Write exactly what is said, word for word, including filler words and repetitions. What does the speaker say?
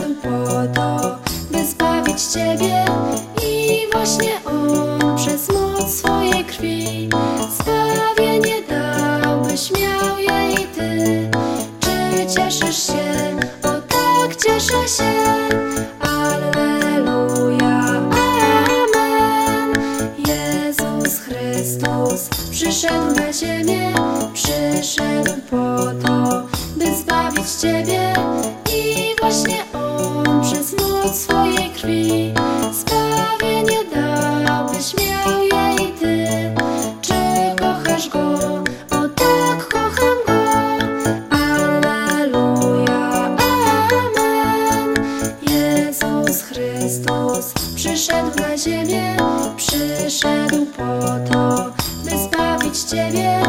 przyszedł po to, by zbawić Ciebie. I właśnie On przez moc swojej krwi zbawienie dał, byś miał je i Ty. Czy cieszysz się? O tak, cieszę się. Alleluja, amen. Jezus Chrystus przyszedł na ziemię, przyszedł po to, by zbawić Ciebie. I właśnie On przez moc swojej krwi zbawienie dał, byś miał je i Ty. Czy kochasz Go? O tak, kocham Go. Alleluja, amen. Jezus Chrystus przyszedł na ziemię, przyszedł po to, by zbawić Ciebie.